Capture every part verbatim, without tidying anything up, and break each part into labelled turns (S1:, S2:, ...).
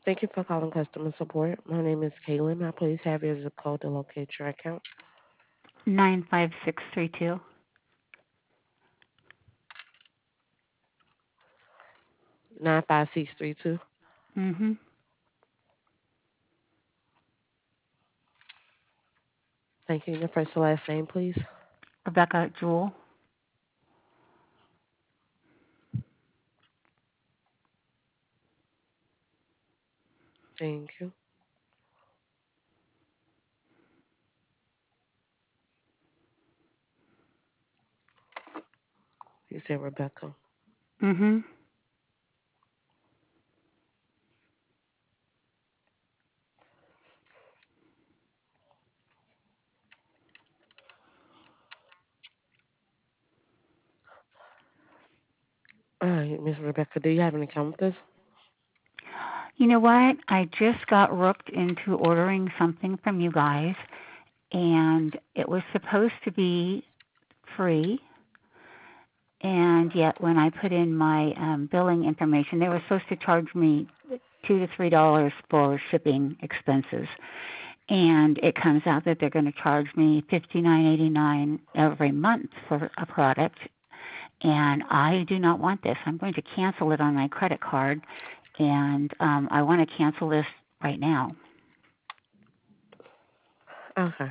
S1: Thank you for calling customer support. My name is Kaylin. May I please have your zip code to locate your account?
S2: nine five six three two.
S1: nine five six three two.
S2: Mhm.
S1: Thank you. Your first and last name, please.
S2: Rebecca Jewell.
S1: Thank you. You said Rebecca.
S2: Mhm.
S1: All right, Miss Rebecca, do you have an account with us?
S2: You know what? I just got rooked into ordering something from you guys, and it was supposed to be free. And yet, when I put in my um, billing information, they were supposed to charge me two to three dollars for shipping expenses, and it comes out that they're going to charge me fifty nine eighty nine every month for a product, and I do not want this. I'm going to cancel it on my credit card, and um, I want to cancel this right now.
S1: Okay.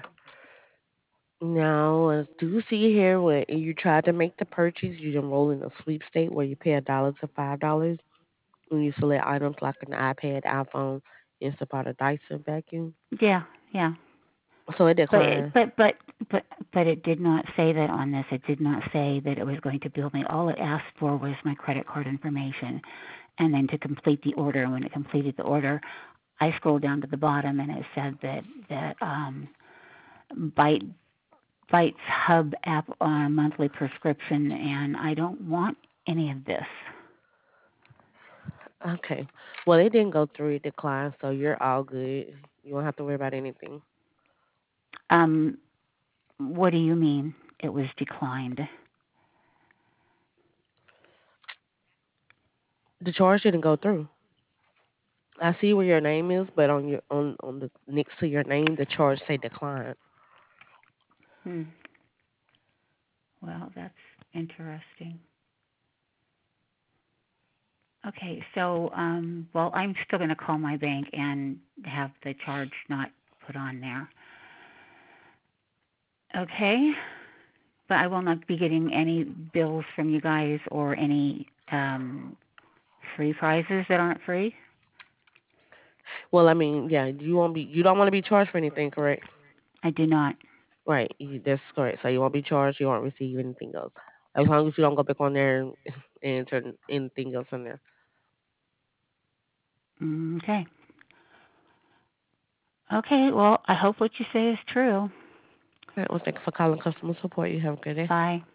S1: Now, I do see here when you tried to make the purchase, you enroll in a sweepstate where you pay a dollar to five dollars when you select items like an iPad, iPhone, Instapot, or Dyson vacuum.
S2: Yeah, yeah.
S1: So it
S2: But it,
S1: declined.
S2: but but but but it did not say that on this. It did not say that it was going to bill me. All it asked for was my credit card information, and then to complete the order. And when it completed the order, I scrolled down to the bottom, and it said that that um, Byte Bytes Hub app on a monthly prescription, and I don't want any of this.
S1: Okay. Well, it didn't go through. It declined, so you're all good. You won't have to worry about anything.
S2: Um, what do you mean? It was declined.
S1: The charge didn't go through. I see where your name is, but on your on on the next to your name, the charge say decline.
S2: Hmm. Well, that's interesting. Okay, so um, well, I'm still going to call my bank and have the charge not put on there. Okay, but I will not be getting any bills from you guys or any um, free prizes that aren't free.
S1: Well, I mean, yeah, you won't be. You don't want to be charged for anything, correct?
S2: I do not.
S1: Right. You, that's correct. So you won't be charged. You won't receive anything else, as long as you don't go back on there and, and turn anything else on there.
S2: Mm, okay. Okay. Well, I hope what you say is true.
S1: All right. Well, thank you for calling customer support. You have a good day.
S2: Bye.